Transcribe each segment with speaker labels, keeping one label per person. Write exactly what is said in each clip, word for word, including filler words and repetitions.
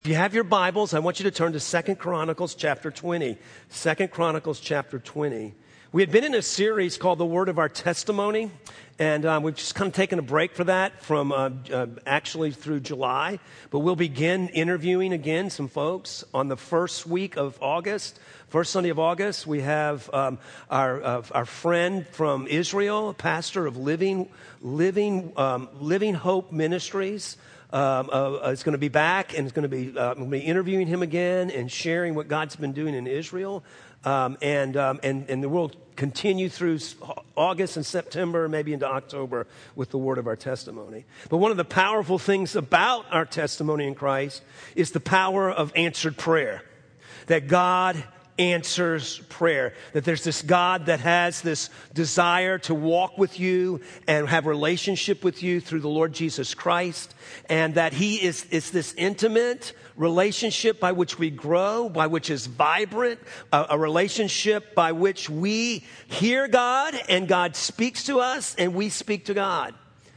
Speaker 1: If you have your Bibles, I want you to turn to Second Chronicles chapter twenty. Second Chronicles chapter twenty. We had been in a series called The Word of Our Testimony, and um, we've just kind of taken a break for that from uh, uh, actually through July. But we'll begin interviewing again some folks on the first week of August. First Sunday of August, we have um, our uh, our friend from Israel, pastor of Living Living um, Living Hope Ministries. Um, uh, is going to be back and is going to be, uh, going to be interviewing him again and sharing what God's been doing in Israel. Um, and, um, and, and we'll continue through August and September, maybe into October with the word of our testimony. But one of the powerful things about our testimony in Christ is the power of answered prayer. That God answers prayer. That there's this God that has this desire to walk with you and have relationship with you through the Lord Jesus Christ. And that he is, is this intimate relationship by which we grow, by which is vibrant, a, a relationship by which we hear God and God speaks to us and we speak to God.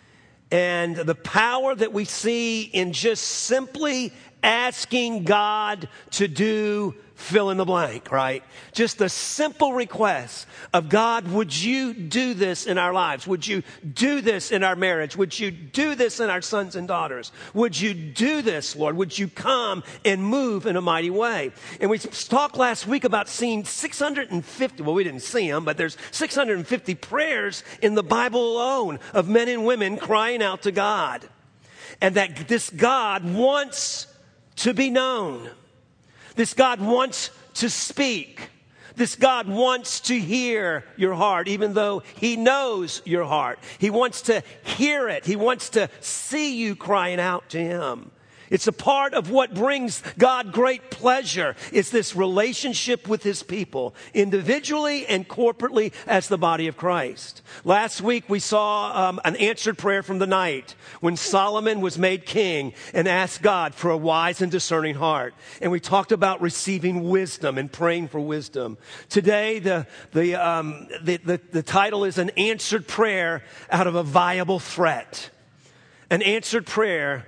Speaker 1: And the power that we see in just simply asking God to do fill in the blank, right? Just a simple request of God, would you do this in our lives? Would you do this in our marriage? Would you do this in our sons and daughters? Would you do this, Lord? Would you come and move in a mighty way? And we talked last week about seeing six hundred fifty, well, we didn't see them, but there's six hundred fifty prayers in the Bible alone of men and women crying out to God. And that this God wants to be known. This God wants to speak. This God wants to hear your heart, even though he knows your heart. He wants to hear it. He wants to see you crying out to him. It's a part of what brings God great pleasure, is this relationship with his people, individually and corporately as the body of Christ. Last week we saw um, an answered prayer from the night when Solomon was made king and asked God for a wise and discerning heart. And we talked about receiving wisdom and praying for wisdom. Today the, the, um, the, the, the title is an answered prayer out of a viable threat. An answered prayer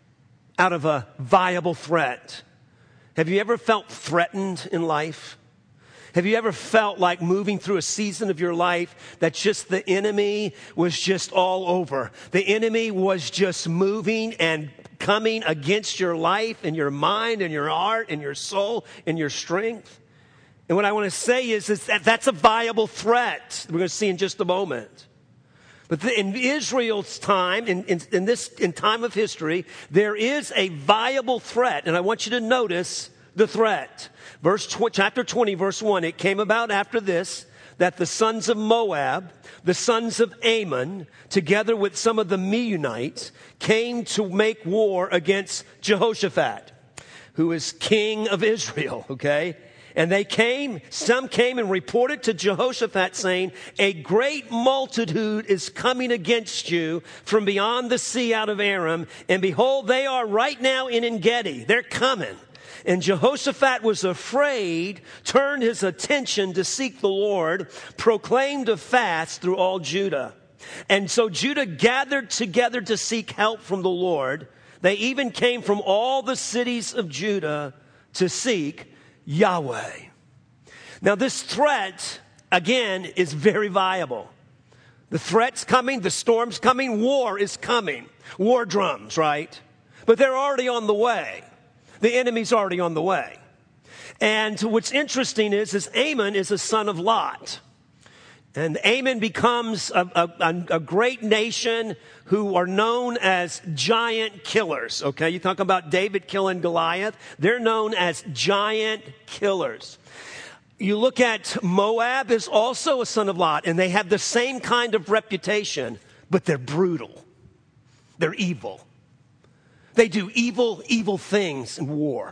Speaker 1: out of a viable threat. Have you ever felt threatened in life? Have you ever felt like moving through a season of your life that just the enemy was just all over? The enemy was just moving and coming against your life and your mind and your heart and your soul and your strength? And what I want to say is, is that that's a viable threat. We're going to see in just a moment. But in Israel's time, in, in, in this in time of history, there is a viable threat. And I want you to notice the threat. Verse tw- chapter twenty, verse one, it came about after this that the sons of Moab, the sons of Ammon, together with some of the Meunites, came to make war against Jehoshaphat, who is king of Israel, okay? And they came, some came and reported to Jehoshaphat saying, a great multitude is coming against you from beyond the sea out of Aram. And behold, they are right now in En-gedi. They're coming. And Jehoshaphat was afraid, turned his attention to seek the Lord, proclaimed a fast through all Judah. And so Judah gathered together to seek help from the Lord. They even came from all the cities of Judah to seek Yahweh. Now this threat, again, is very viable. The threat's coming, the storm's coming, war is coming. War drums, right? But they're already on the way. The enemy's already on the way. And what's interesting is, is Ammon is a son of Lot. And Ammon becomes a, a, a great nation who are known as giant killers. Okay, you talk about David killing Goliath. They're known as giant killers. You look at Moab is also a son of Lot, and they have the same kind of reputation, but they're brutal. They're evil. They do evil, evil things in war.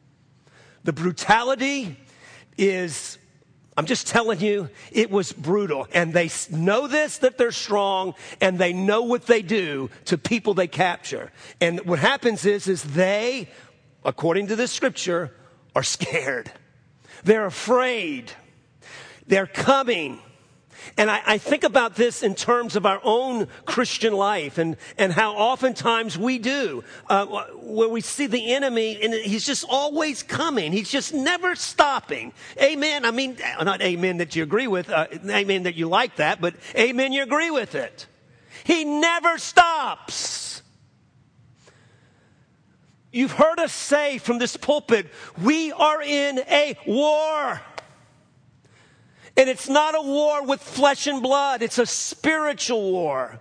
Speaker 1: The brutality is, I'm just telling you, it was brutal. And they know this, that they're strong, and they know what they do to people they capture. And what happens is, is they, according to this scripture, are scared. They're afraid. They're coming. And I, I think about this in terms of our own Christian life and, and how oftentimes we do, uh, where we see the enemy and he's just always coming. He's just never stopping. Amen. I mean, not amen that you agree with, uh, amen that you like that, but amen you agree with it. He never stops. You've heard us say from this pulpit, we are in a war. And it's not a war with flesh and blood. It's a spiritual war.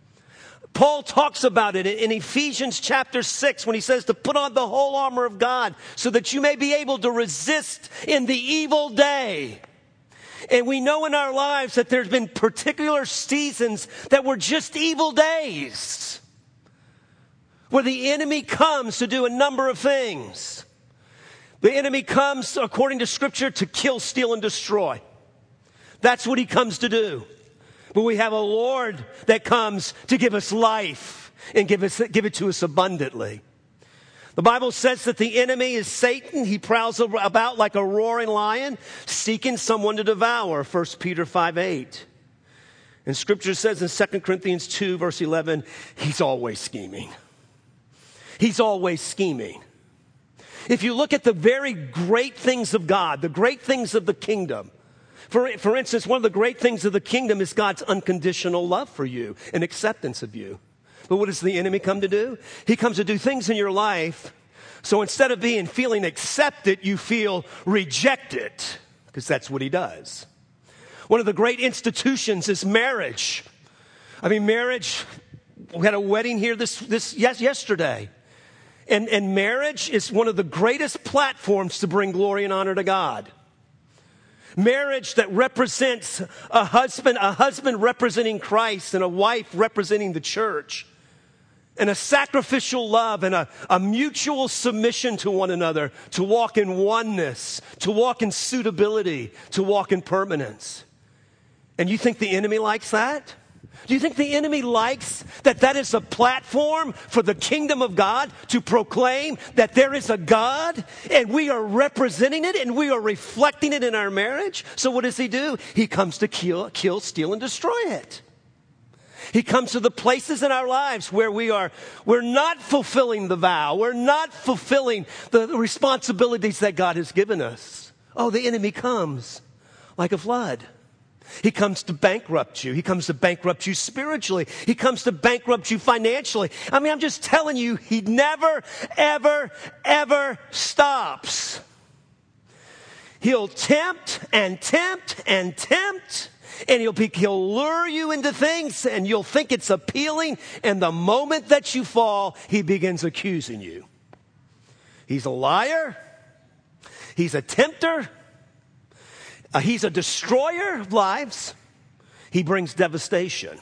Speaker 1: Paul talks about it in Ephesians chapter six when he says to put on the whole armor of God so that you may be able to resist in the evil day. And we know in our lives that there's been particular seasons that were just evil days, where the enemy comes to do a number of things. The enemy comes, according to Scripture, to kill, steal, and destroy. That's what he comes to do. But we have a Lord that comes to give us life and give us, give it to us abundantly. The Bible says that the enemy is Satan. He prowls about like a roaring lion, seeking someone to devour, First Peter five eight. And Scripture says in Second Corinthians two, verse eleven, he's always scheming. He's always scheming. If you look at the very great things of God, the great things of the kingdom, For, for instance, one of the great things of the kingdom is God's unconditional love for you and acceptance of you. But what does the enemy come to do? He comes to do things in your life. So instead of being feeling accepted, you feel rejected, because that's what he does. One of the great institutions is marriage. I mean, marriage, we had a wedding here this, this yes, yesterday. And, and marriage is one of the greatest platforms to bring glory and honor to God. Marriage that represents a husband, a husband representing Christ and a wife representing the church. And a sacrificial love and a, a mutual submission to one another, to walk in oneness, to walk in suitability, to walk in permanence. And you think the enemy likes that? Do you think the enemy likes that that is a platform for the kingdom of God to proclaim that there is a God and we are representing it and we are reflecting it in our marriage? So what does he do? He comes to kill, kill, steal, and destroy it. He comes to the places in our lives where we are, we're not fulfilling the vow. We're not fulfilling the responsibilities that God has given us. Oh, the enemy comes like a flood. He comes to bankrupt you. He comes to bankrupt you spiritually. He comes to bankrupt you financially. I mean, I'm just telling you, he never, ever, ever stops. He'll tempt and tempt and tempt, and he'll, be, he'll lure you into things, and you'll think it's appealing, and the moment that you fall, he begins accusing you. He's a liar. He's a tempter. Uh, he's a destroyer of lives. He brings devastation.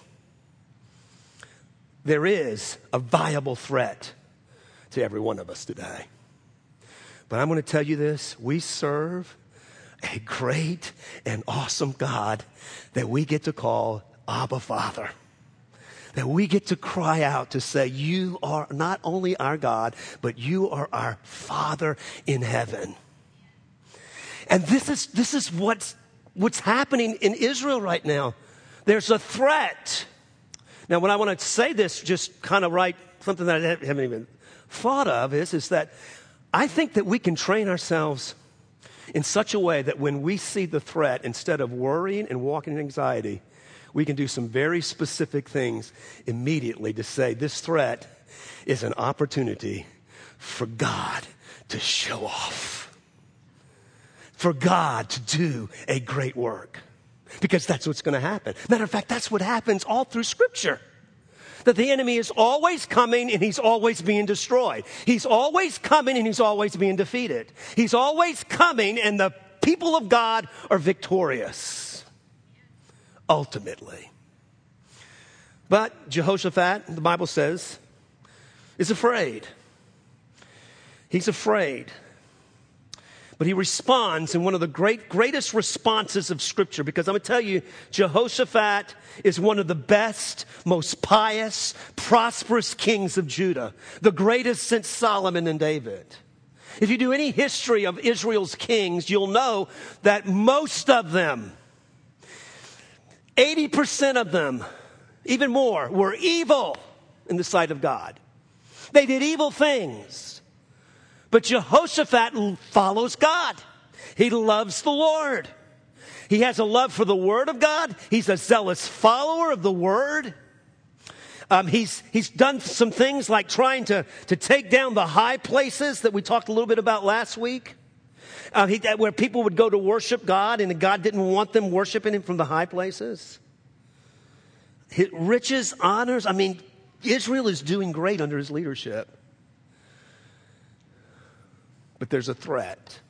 Speaker 1: There is a viable threat to every one of us today. But I'm going to tell you this. We serve a great and awesome God that we get to call Abba Father. That we get to cry out to say, you are not only our God, but you are our Father in heaven. And this is this is what's what's happening in Israel right now. There's a threat. Now, when I want to say this, just kind of right, something that I haven't even thought of is, is that I think that we can train ourselves in such a way that when we see the threat, instead of worrying and walking in anxiety, we can do some very specific things immediately to say this threat is an opportunity for God to show off. For God to do a great work. Because that's what's going to happen. Matter of fact, that's what happens all through Scripture. That the enemy is always coming and he's always being destroyed. He's always coming and he's always being defeated. He's always coming and the people of God are victorious. Ultimately. But Jehoshaphat, the Bible says, is afraid. He's afraid. But he responds in one of the great, greatest responses of Scripture. Because I'm going to tell you, Jehoshaphat is one of the best, most pious, prosperous kings of Judah. The greatest since Solomon and David. If you do any history of Israel's kings, you'll know that most of them, eighty percent of them, even more, were evil in the sight of God. They did evil things. But Jehoshaphat follows God. He loves the Lord. He has a love for the Word of God. He's a zealous follower of the Word. Um, he's, he's done some things like trying to, to take down the high places that we talked a little bit about last week. Uh, he, where people would go to worship God and God didn't want them worshiping Him from the high places. His riches, honors, I mean, Israel is doing great under his leadership. But there's a threat.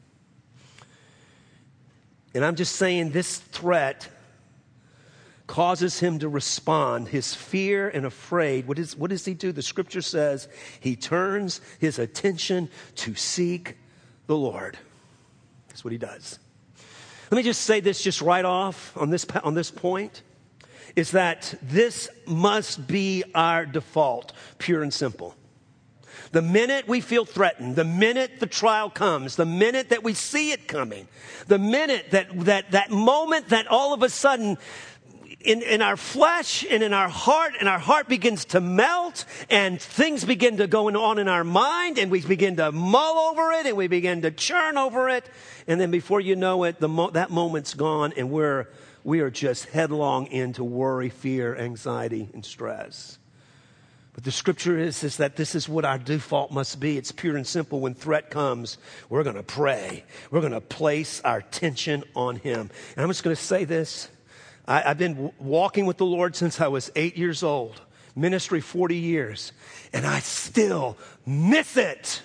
Speaker 1: And I'm just saying this threat causes him to respond. His fear and afraid. What, is, what does he do? The scripture says he turns his attention to seek the Lord. That's what he does. Let me just say this just right off on this, on this point. Is that this must be our default, pure and simple. The minute we feel threatened, the minute the trial comes, the minute that we see it coming, the minute that that, that moment that all of a sudden in, in our flesh and in our heart, and our heart begins to melt and things begin to go on in our mind and we begin to mull over it and we begin to churn over it. And then before you know it, the mo- that moment's gone and we're we are just headlong into worry, fear, anxiety, and stress. But the scripture is, is that this is what our default must be. It's pure and simple. When threat comes, we're going to pray. We're going to place our attention on Him. And I'm just going to say this. I, I've been w- walking with the Lord since I was eight years old. Ministry forty years. And I still miss it.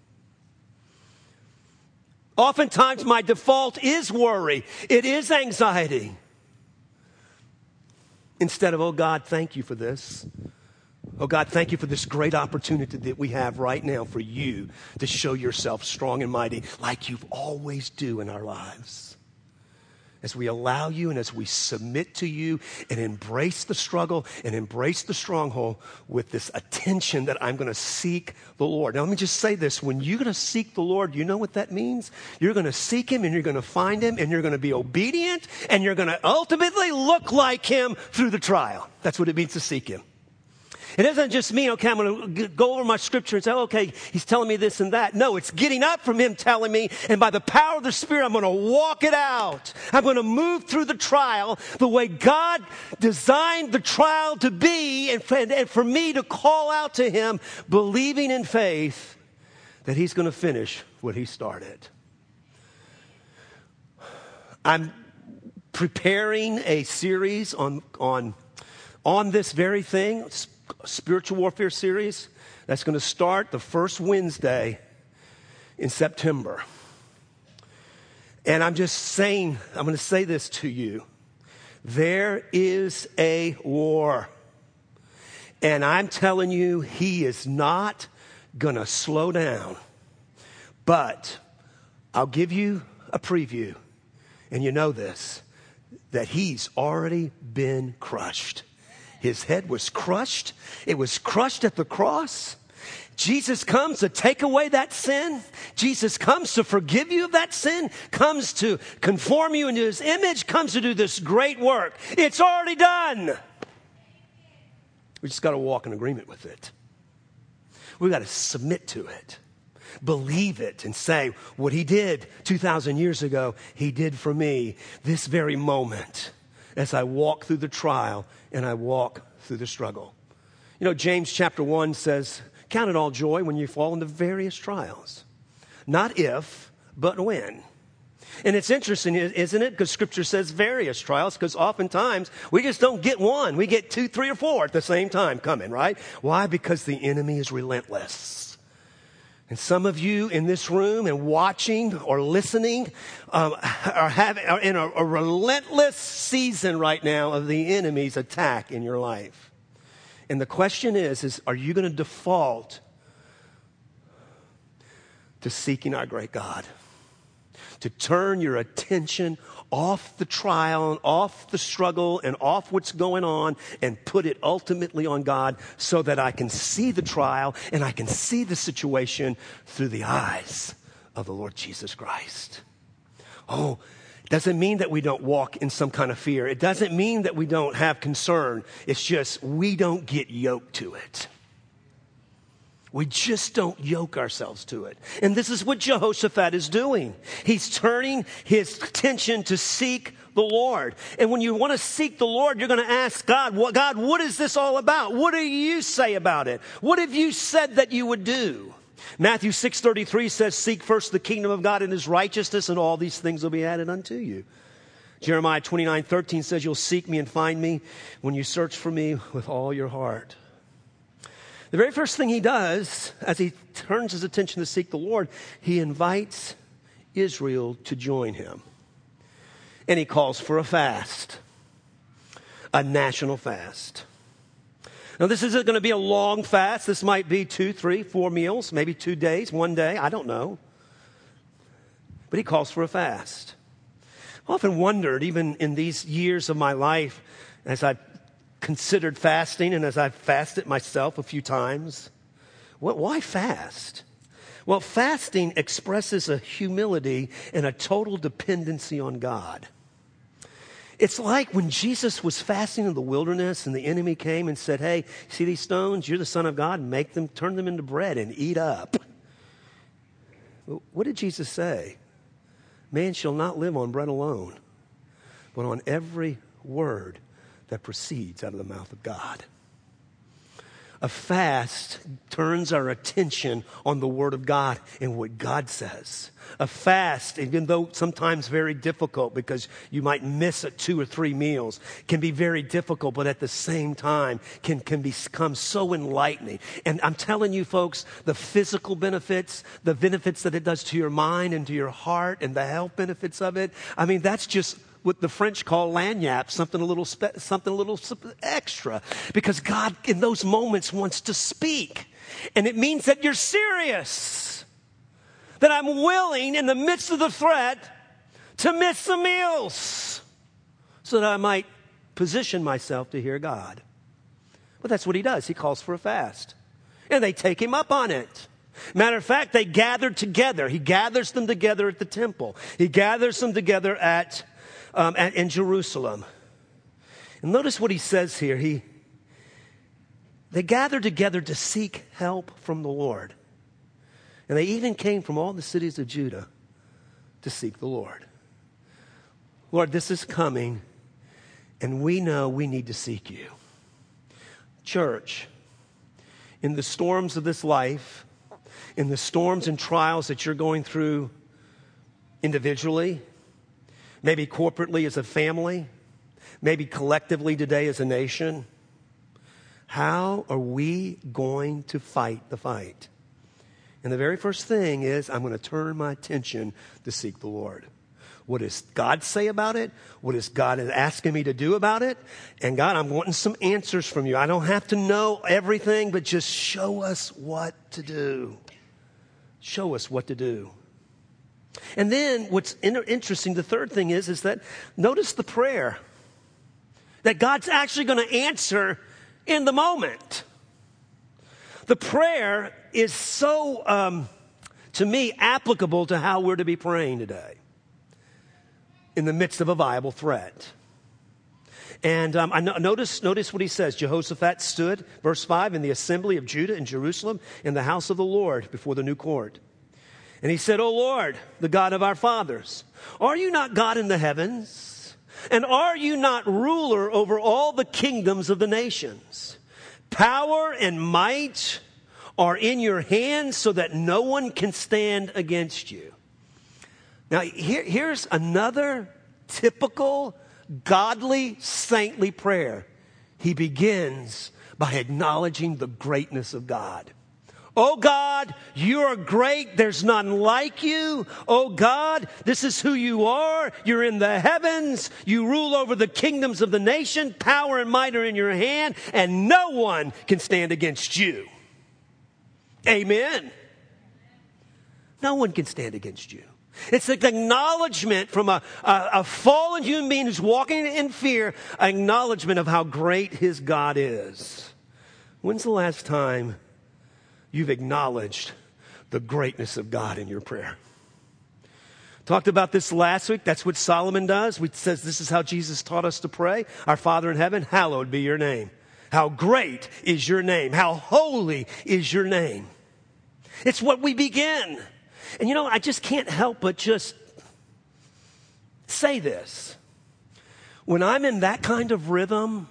Speaker 1: Oftentimes my default is worry. It is anxiety. Instead of, oh God, thank you for this. Oh God, thank you for this great opportunity that we have right now for you to show yourself strong and mighty like you've always do in our lives. As we allow you and as we submit to you and embrace the struggle and embrace the stronghold with this attention that I'm going to seek the Lord. Now, let me just say this. When you're going to seek the Lord, you know what that means? You're going to seek Him and you're going to find Him and you're going to be obedient and you're going to ultimately look like Him through the trial. That's what it means to seek Him. It doesn't just mean, okay, I'm going to go over my scripture and say, oh, okay, He's telling me this and that. No, it's getting up from Him telling me, and by the power of the Spirit, I'm going to walk it out. I'm going to move through the trial the way God designed the trial to be, and for, and for me to call out to Him, believing in faith that He's going to finish what He started. I'm preparing a series on, on, on this very thing, spiritual warfare series that's going to start the first Wednesday in September. And I'm just saying, I'm going to say this to you. There is a war. And I'm telling you, he is not going to slow down. But I'll give you a preview. And you know this, that he's already been crushed. His head was crushed. It was crushed at the cross. Jesus comes to take away that sin. Jesus comes to forgive you of that sin, comes to conform you into His image, comes to do this great work. It's already done. We just got to walk in agreement with it. We've got to submit to it, believe it, and say, what He did two thousand years ago, He did for me this very moment as I walk through the trial and I walk through the struggle. You know, James chapter one says, count it all joy when you fall into various trials. Not if, but when. And it's interesting, isn't it? Because Scripture says various trials, because oftentimes we just don't get one. We get two, three, or four at the same time coming, right? Why? Because the enemy is relentless. And some of you in this room and watching or listening um, are, having, are in a, a relentless season right now of the enemy's attack in your life. And the question is, is are you going to default to seeking our great God? To turn your attention off the trial and off the struggle and off what's going on and put it ultimately on God so that I can see the trial and I can see the situation through the eyes of the Lord Jesus Christ. Oh, Doesn't mean that we don't walk in some kind of fear. It doesn't mean that we don't have concern. It's just we don't get yoked to it. We just don't yoke ourselves to it. And this is what Jehoshaphat is doing. He's turning his attention to seek the Lord. And when you want to seek the Lord, you're going to ask God, "What, God, what is this all about? What do you say about it? What have you said that you would do?" Matthew six thirty-three says, "Seek first the kingdom of God and his righteousness, and all these things will be added unto you." Jeremiah twenty-nine thirteen says, "You'll seek me and find me when you search for me with all your heart." The very first thing he does as he turns his attention to seek the Lord, he invites Israel to join him. And he calls for a fast, a national fast. Now, this isn't going to be a long fast. This might be two, three, four meals, maybe two days, one day. I don't know. But he calls for a fast. I've often wondered, even in these years of my life, as I've considered fasting and as I've fasted myself a few times, what, why fast? Well, fasting expresses a humility and a total dependency on God. It's like when Jesus was fasting in the wilderness and the enemy came and said, "Hey, see these stones? You're the Son of God. Make them, turn them into bread and eat up." What did Jesus say? "Man shall not live on bread alone, but on every word that proceeds out of the mouth of God." A fast turns our attention on the Word of God and what God says. A fast, even though sometimes very difficult because you might miss it two or three meals, can be very difficult, but at the same time can, can become so enlightening. And I'm telling you folks, the physical benefits, the benefits that it does to your mind and to your heart and the health benefits of it, I mean, that's just what the French call lagniappe, something a little spe- something a little extra, because God in those moments wants to speak. And it means that you're serious, that I'm willing in the midst of the threat to miss some meals so that I might position myself to hear God. But that's what he does. He calls for a fast. And they take him up on it. Matter of fact, they gathered together. He gathers them together at the temple. He gathers them together at Um, at, in Jerusalem. And notice what he says here. He, they gathered together to seek help from the Lord. And they even came from all the cities of Judah to seek the Lord. Lord, this is coming, and we know we need to seek you. Church, in the storms of this life, in the storms and trials that you're going through individually, maybe corporately as a family, maybe collectively today as a nation, how are we going to fight the fight? And the very first thing is, I'm going to turn my attention to seek the Lord. What does God say about it? What is God asking me to do about it? And God, I'm wanting some answers from you. I don't have to know everything, but just show us what to do. Show us what to do. And then what's interesting, the third thing is, is that notice the prayer that God's actually going to answer in the moment. The prayer is so, um, to me, applicable to how we're to be praying today in the midst of a viable threat. And um, I no, notice, notice what he says. Jehoshaphat stood, verse five, in the assembly of Judah in Jerusalem in the house of the Lord before the new court. And he said, "O Lord, the God of our fathers, are you not God in the heavens? And are you not ruler over all the kingdoms of the nations? Power and might are in your hands so that no one can stand against you." Now, here, here's another typical godly, saintly prayer. He begins by acknowledging the greatness of God. Oh God, you are great. There's none like you. Oh God, this is who you are. You're in the heavens. You rule over the kingdoms of the nation. Power and might are in your hand, and no one can stand against you. Amen. No one can stand against you. It's an acknowledgement from a, a, a fallen human being who's walking in fear, an acknowledgement of how great his God is. When's the last time you've acknowledged the greatness of God in your prayer? Talked about this last week. That's what Solomon does. He says this is how Jesus taught us to pray. Our Father in heaven, hallowed be your name. How great is your name. How holy is your name. It's what we begin. And you know, I just can't help but just say this. When I'm in that kind of rhythm,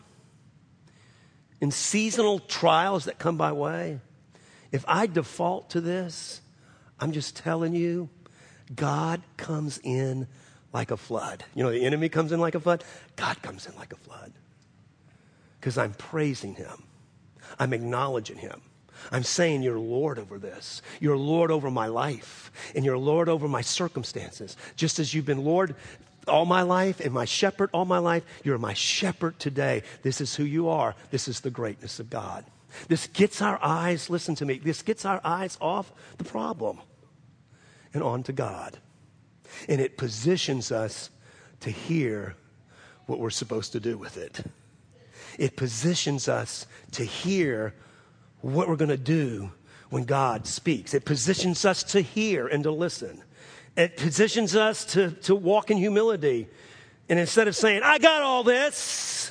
Speaker 1: in seasonal trials that come my way, if I default to this, I'm just telling you, God comes in like a flood. You know, the enemy comes in like a flood. God comes in like a flood. Because I'm praising him. I'm acknowledging him. I'm saying you're Lord over this. You're Lord over my life. And you're Lord over my circumstances. Just as you've been Lord all my life and my shepherd all my life, you're my shepherd today. This is who you are. This is the greatness of God. This gets our eyes, listen to me, this gets our eyes off the problem and onto God. And it positions us to hear what we're supposed to do with it. It positions us to hear what we're going to do when God speaks. It positions us to hear and to listen. It positions us to, to walk in humility. And instead of saying, I got all this,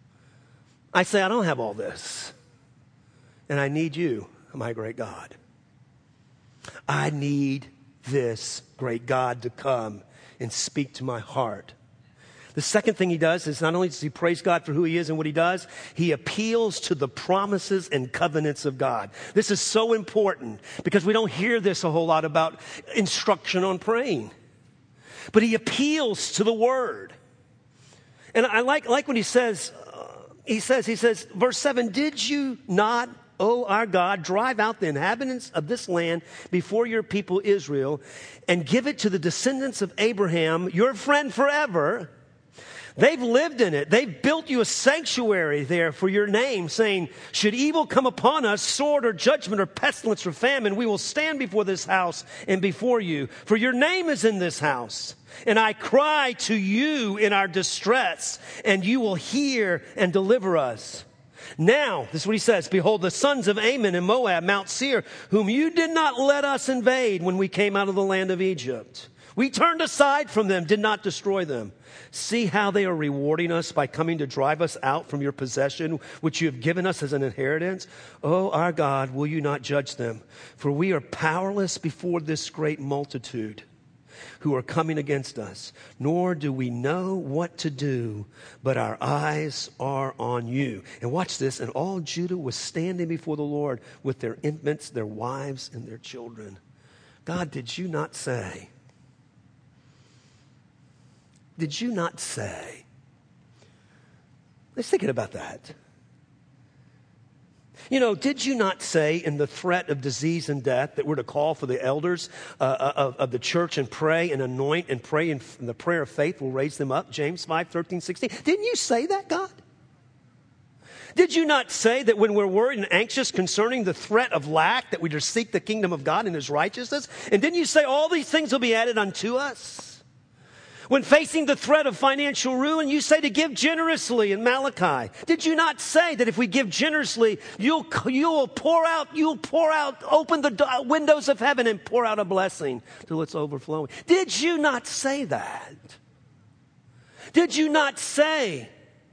Speaker 1: I say, I don't have all this. And I need you, my great God. I need this great God to come and speak to my heart. The second thing he does is not only does he praise God for who he is and what he does, he appeals to the promises and covenants of God. This is so important because we don't hear this a whole lot about instruction on praying. But he appeals to the word. And I like, like when he says, uh, he says, he says, verse seven, did you not, O our God, drive out the inhabitants of this land before your people Israel and give it to the descendants of Abraham, your friend forever? They've lived in it. They've built you a sanctuary there for your name, saying, should evil come upon us, sword or judgment or pestilence or famine, we will stand before this house and before you. For your name is in this house. And I cry to you in our distress, and you will hear and deliver us. Now, this is what he says, behold, the sons of Ammon and Moab, Mount Seir, whom you did not let us invade when we came out of the land of Egypt. We turned aside from them, did not destroy them. See how they are rewarding us by coming to drive us out from your possession, which you have given us as an inheritance. Oh, our God, will you not judge them? For we are powerless before this great multitude who are coming against us, nor do we know what to do, but our eyes are on you. And watch this, and all Judah was standing before the Lord with their infants, their wives, and their children. God, did you not say, did you not say, let's think about that. You know, did you not say in the threat of disease and death that we're to call for the elders uh, of, of the church and pray and anoint and pray, and the prayer of faith will raise them up? James five, thirteen, sixteen. Didn't you say that, God? Did you not say that when we're worried and anxious concerning the threat of lack, that we just seek the kingdom of God and his righteousness? And didn't you say all these things will be added unto us? When facing the threat of financial ruin, you say to give generously in Malachi. Did you not say that if we give generously, you'll, you'll pour out, you'll pour out, open the windows of heaven and pour out a blessing till it's overflowing? Did you not say that? Did you not say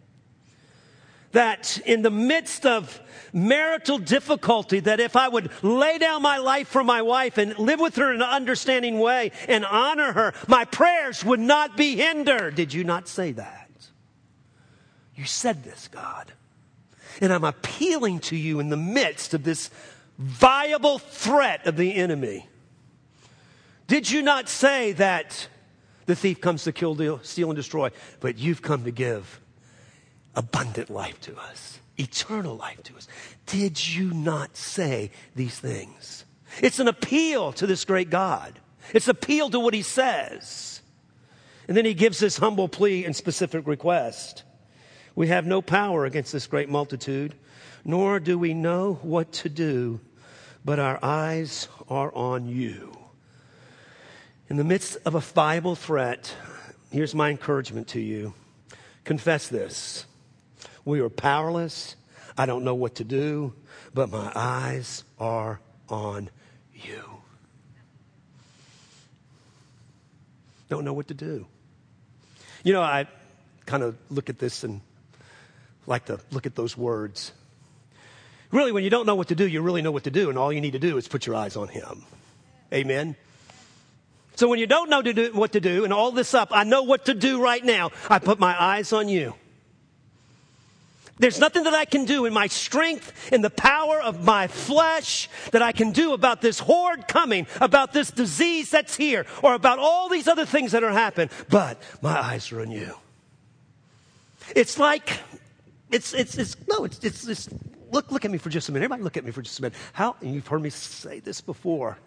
Speaker 1: that in the midst of marital difficulty, that if I would lay down my life for my wife and live with her in an understanding way and honor her, my prayers would not be hindered? Did you not say that? You said this, God. And I'm appealing to you in the midst of this viable threat of the enemy. Did you not say that the thief comes to kill, steal, and destroy, but you've come to give abundant life to us, eternal life to us? Did you not say these things? It's an appeal to this great God. It's an appeal to what he says. And then he gives this humble plea and specific request. We have no power against this great multitude, nor do we know what to do, but our eyes are on you. In the midst of a viable threat, here's my encouragement to you. Confess this. We are powerless. I don't know what to do, but my eyes are on you. Don't know what to do. You know, I kind of look at this and like to look at those words. Really, when you don't know what to do, you really know what to do, and all you need to do is put your eyes on him. Amen? So when you don't know to do, what to do, and all this up, I know what to do right now. I put my eyes on you. There's nothing that I can do in my strength, in the power of my flesh, that I can do about this horde coming, about this disease that's here, or about all these other things that are happening. But my eyes are on you. It's like, it's, it's, it's, no, it's, it's, it's, look, look at me for just a minute. Everybody look at me for just a minute. How, and you've heard me say this before.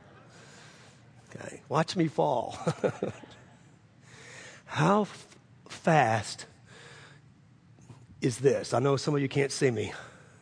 Speaker 1: Okay, watch me fall. How f- fast is this? I know some of you can't see me.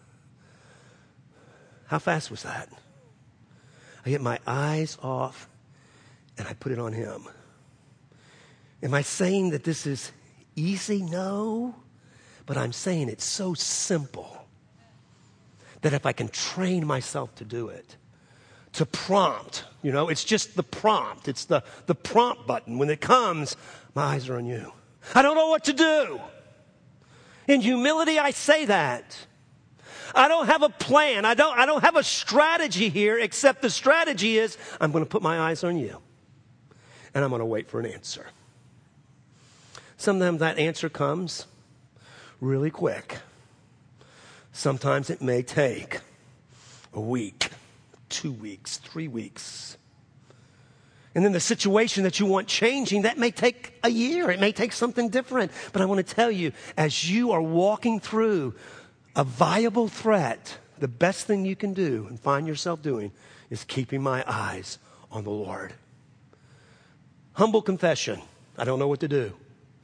Speaker 1: How fast was that? I get my eyes off and I put it on him. Am I saying that this is easy? No. But I'm saying it's so simple that if I can train myself to do it, to prompt, you know, it's just the prompt. It's the, the prompt button. When it comes, my eyes are on you. I don't know what to do. In humility, I say that. I don't have a plan. I don't, I don't have a strategy here, except the strategy is I'm going to put my eyes on you. And I'm going to wait for an answer. Sometimes that answer comes really quick. Sometimes it may take a week, two weeks, three weeks. And then the situation that you want changing, that may take a year. It may take something different. But I want to tell you, as you are walking through a viable threat, the best thing you can do and find yourself doing is keeping my eyes on the Lord. Humble confession. I don't know what to do.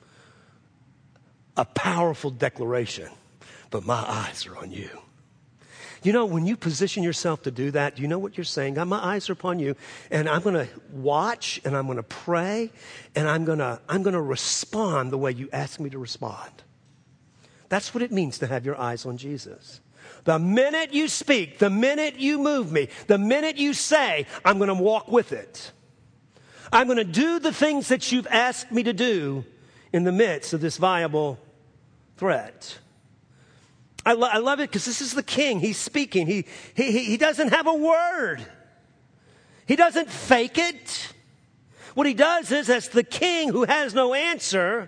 Speaker 1: A powerful declaration, but my eyes are on you. You know, when you position yourself to do that, do you know what you're saying? God, my eyes are upon you, and I'm going to watch, and I'm going to pray, and I'm going to I'm going to respond the way you ask me to respond. That's what it means to have your eyes on Jesus. The minute you speak, the minute you move me, the minute you say, I'm going to walk with it. I'm going to do the things that you've asked me to do in the midst of this viable threat. I, lo- I love it because this is the king. He's speaking. He, he, he doesn't have a word. He doesn't fake it. What he does is, as the king who has no answer,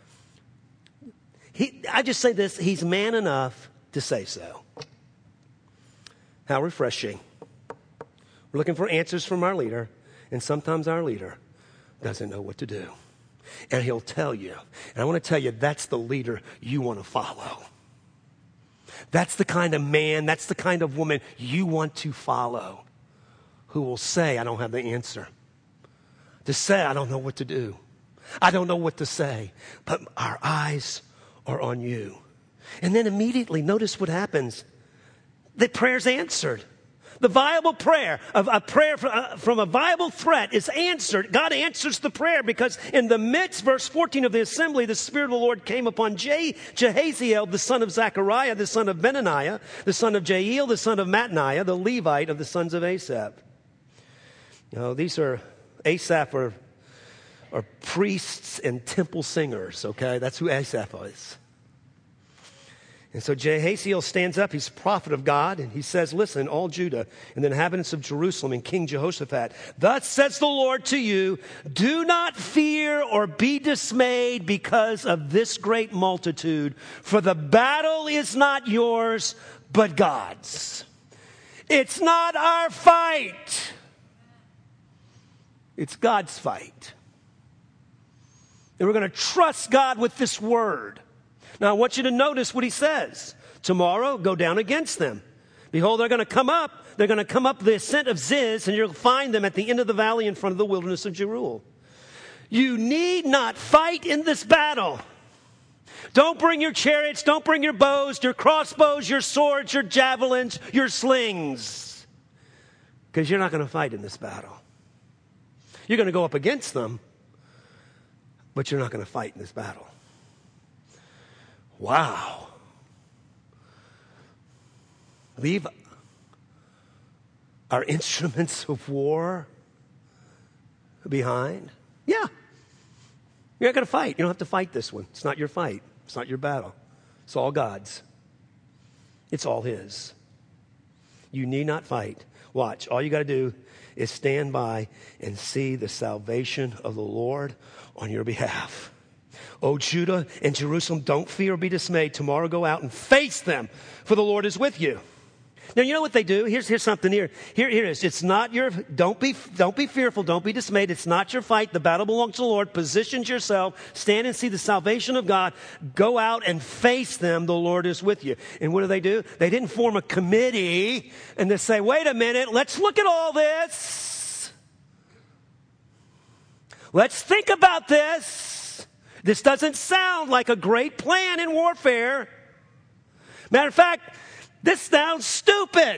Speaker 1: he, I just say this, he's man enough to say so. How refreshing. We're looking for answers from our leader, and sometimes our leader doesn't know what to do. And he'll tell you. And I want to tell you, that's the leader you want to follow. That's the kind of man, that's the kind of woman you want to follow, who will say, I don't have the answer. To say, I don't know what to do. I don't know what to say. But our eyes are on you. And then immediately, notice what happens. The prayer's answered. The viable prayer, of a prayer from, uh, from a viable threat is answered. God answers the prayer because in the midst, verse fourteen of the assembly, the Spirit of the Lord came upon Je- Jehaziel, the son of Zechariah, the son of Benaniah, the son of Jael, the son of Mattaniah, the Levite of the sons of Asaph. You know, these are, Asaph are, are priests and temple singers, okay? That's who Asaph is. And so Jehaziel stands up, he's a prophet of God, and he says, listen, all Judah and the inhabitants of Jerusalem and King Jehoshaphat, thus says the Lord to you, do not fear or be dismayed because of this great multitude, for the battle is not yours, but God's. It's not our fight. It's God's fight. And we're going to trust God with this word. Now, I want you to notice what he says. Tomorrow, go down against them. Behold, they're going to come up. They're going to come up the ascent of Ziz, and you'll find them at the end of the valley in front of the wilderness of Jeruel. You need not fight in this battle. Don't bring your chariots. Don't bring your bows, your crossbows, your swords, your javelins, your slings. Because you're not going to fight in this battle. You're going to go up against them, but you're not going to fight in this battle. Wow. Leave our instruments of war behind? Yeah, You're not going to fight. You don't have to fight this one. It's not your fight. It's not your battle. It's all God's. It's all his. You need not fight. Watch. All you got to do is stand by and see the salvation of the Lord on your behalf. O Judah and Jerusalem, don't fear or be dismayed. Tomorrow go out and face them, for the Lord is with you. Now, you know what they do? Here's, here's something here. Here, here it is. It's not your, don't be, don't be fearful. Don't be dismayed. It's not your fight. The battle belongs to the Lord. Position yourself. Stand and see the salvation of God. Go out and face them. The Lord is with you. And what do they do? They didn't form a committee and they say, wait a minute, let's look at all this. Let's think about this. This doesn't sound like a great plan in warfare. Matter of fact, this sounds stupid.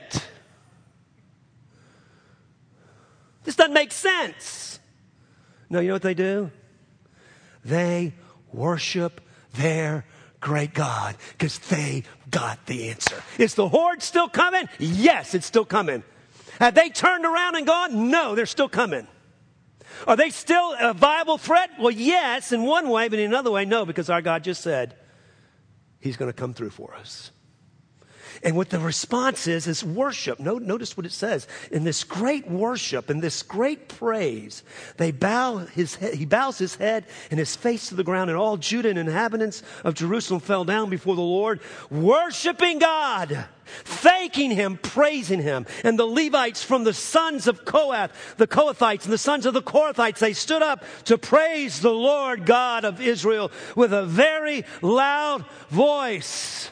Speaker 1: This doesn't make sense. No, you know what they do? They worship their great God because they got the answer. Is the horde still coming? Yes, it's still coming. Have they turned around and gone? No, they're still coming. Are they still a viable threat? Well, yes, in one way, but in another way, no, because our God just said he's going to come through for us. And what the response is, is worship. Notice what it says. In this great worship, in this great praise, they bow his head, he bows his head and his face to the ground, and all Judah and inhabitants of Jerusalem fell down before the Lord, worshiping God, thanking him, praising him. And the Levites from the sons of Kohath, the Kohathites and the sons of the Korathites, they stood up to praise the Lord God of Israel with a very loud voice.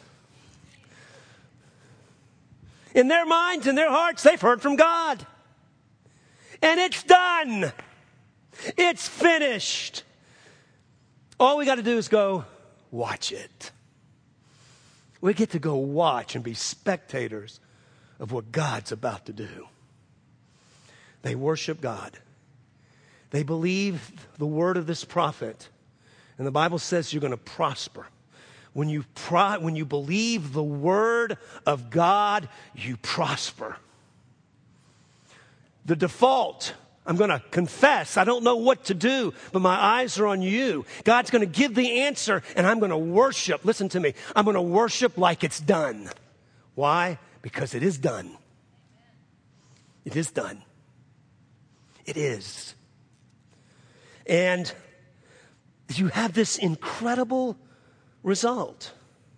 Speaker 1: In their minds, in their hearts, they've heard from God. And it's done. It's finished. All we got to do is go watch it. We get to go watch and be spectators of what God's about to do. They worship God. They believe the word of this prophet. And the Bible says you're going to prosper. When you pro- when you believe the word of God, you prosper. The default, I'm going to confess, I don't know what to do, but my eyes are on you. God's going to give the answer, and I'm going to worship. Listen to me. I'm going to worship like it's done. Why? Because it is done. It is done. It is. And you have this incredible result.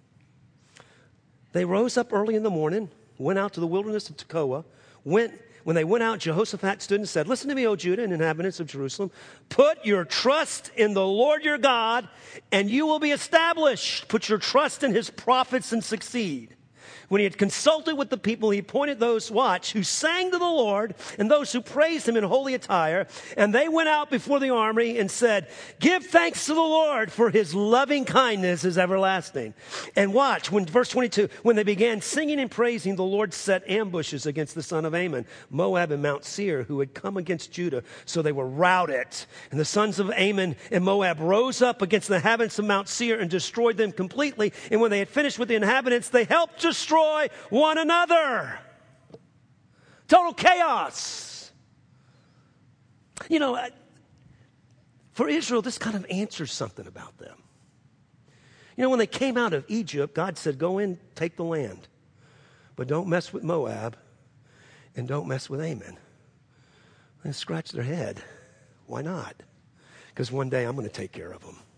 Speaker 1: They rose up early in the morning, went out to the wilderness of Tekoa. Went, when they went out, Jehoshaphat stood and said, listen to me, O Judah and inhabitants of Jerusalem. Put your trust in the Lord your God, and you will be established. Put your trust in his prophets and succeed. When he had consulted with the people, he appointed those, watch, who sang to the Lord and those who praised him in holy attire. And they went out before the army and said, give thanks to the Lord, for his loving kindness is everlasting. And watch, when verse twenty-two, when they began singing and praising, the Lord set ambushes against the son of Ammon, Moab and Mount Seir, who had come against Judah. So they were routed. And the sons of Ammon and Moab rose up against the inhabitants of Mount Seir and destroyed them completely. And when they had finished with the inhabitants, they helped destroy one another. Total chaos. You know, for Israel, this kind of answers something about them. You know, when they came out of Egypt, God said, go in, take the land. But don't mess with Moab and don't mess with Ammon. They scratch their head. Why not? Because one day I'm going to take care of them.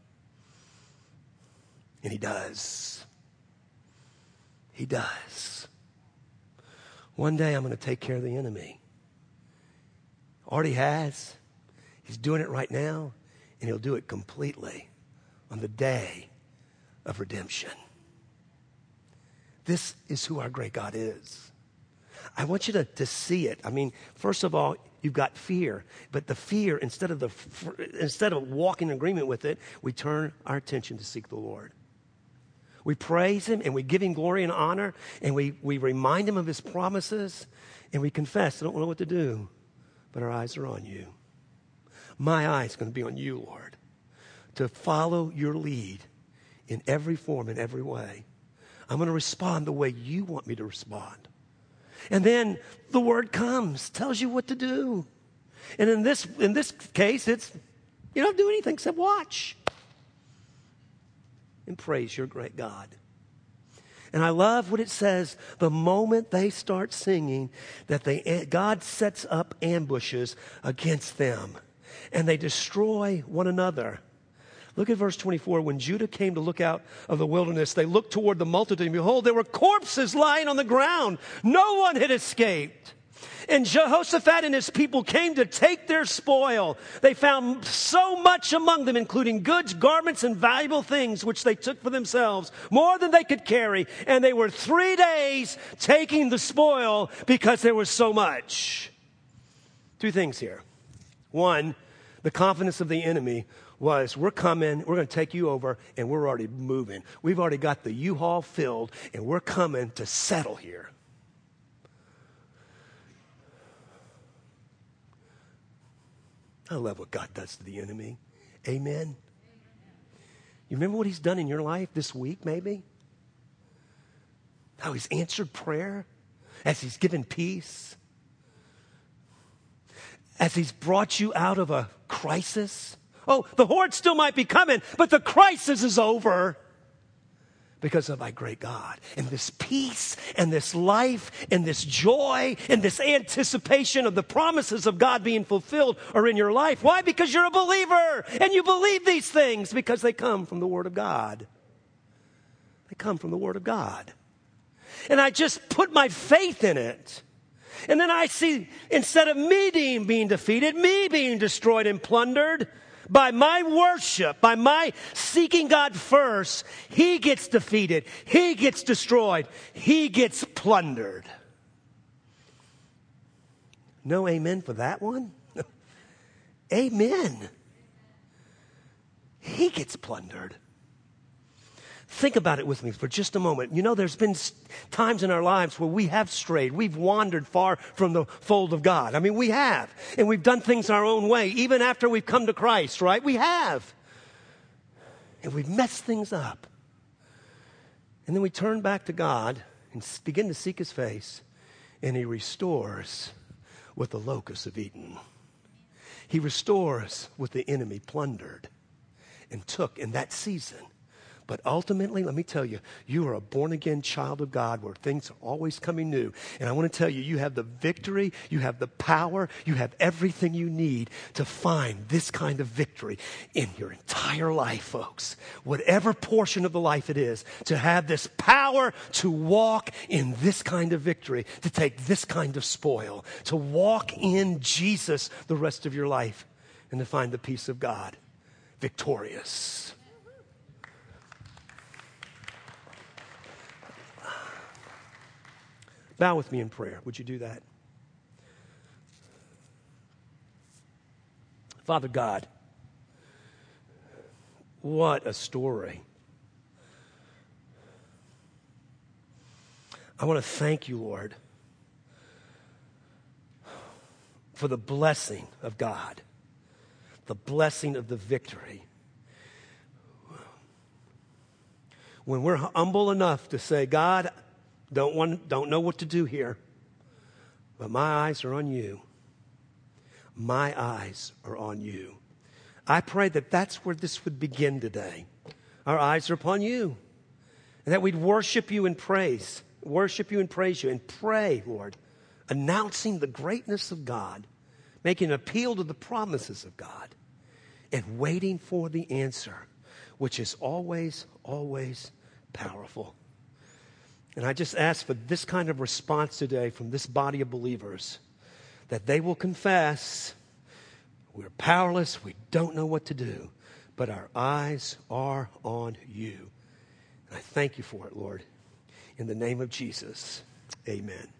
Speaker 1: And he does. He does. One day I'm going to take care of the enemy. Already has. He's doing it right now, and he'll do it completely on the day of redemption. This is who our great God is. I want you to, to see it. I mean, first of all, you've got fear, but the fear, instead of the instead of walking in agreement with it, we turn our attention to seek the Lord. We praise him and we give him glory and honor, and we, we remind him of his promises, and we confess, I don't know what to do, but our eyes are on you. My eyes are going to be on you, Lord, to follow your lead in every form, in every way. I'm going to respond the way you want me to respond. And then the word comes, tells you what to do. And in this, in this case, it's, You don't have to do anything except watch and praise your great God. And I love what it says, the moment they start singing, that they, God sets up ambushes against them, and they destroy one another. Look at verse twenty-four. When Judah came to look out of the wilderness, they looked toward the multitude, and behold, there were corpses lying on the ground. No one had escaped. And Jehoshaphat and his people came to take their spoil. They found so much among them, including goods, garments, and valuable things, which they took for themselves, more than they could carry. And they were three days taking the spoil because there was so much. Two things here. One, the confidence of the enemy was, we're coming, we're going to take you over, and we're already moving. We've already got the U-Haul filled, and we're coming to settle here. I love what God does to the enemy. Amen. You remember what he's done in your life this week, maybe? How he's answered prayer, as he's given peace, as he's brought you out of a crisis. Oh, the horde still might be coming, but the crisis is over because of my great God. And this peace and this life and this joy and this anticipation of the promises of God being fulfilled are in your life. Why? Because you're a believer and you believe these things because they come from the Word of God. They come from the Word of God. And I just put my faith in it. And then I see, instead of me being defeated, me being destroyed and plundered, by my worship, by my seeking God first, he gets defeated. He gets destroyed. He gets plundered. No amen for that one? Amen. He gets plundered. Think about it with me for just a moment. You know, there's been times in our lives where we have strayed. We've wandered far from the fold of God. I mean, we have. And we've done things our own way, even after we've come to Christ, right? We have. And we've messed things up. And then we turn back to God and begin to seek his face. And he restores what the locusts have eaten. He restores what the enemy plundered and took in that season. But ultimately, let me tell you, you are a born-again child of God where things are always coming new. And I want to tell you, you have the victory, you have the power, you have everything you need to find this kind of victory in your entire life, folks. Whatever portion of the life it is, to have this power to walk in this kind of victory, to take this kind of spoil, to walk in Jesus the rest of your life, and to find the peace of God victorious. Bow with me in prayer. Would you do that? Father God, what a story. I want to thank you, Lord, for the blessing of God, the blessing of the victory. When we're humble enough to say, God, Don't want, don't know what to do here, but my eyes are on you. My eyes are on you. I pray that that's where this would begin today. Our eyes are upon you. And that we'd worship you and praise. Worship you and praise you. And pray, Lord, announcing the greatness of God, making an appeal to the promises of God, and waiting for the answer, which is always, always powerful. And I just ask for this kind of response today from this body of believers, that they will confess we're powerless, we don't know what to do, but our eyes are on you. And I thank you for it, Lord. In the name of Jesus, amen.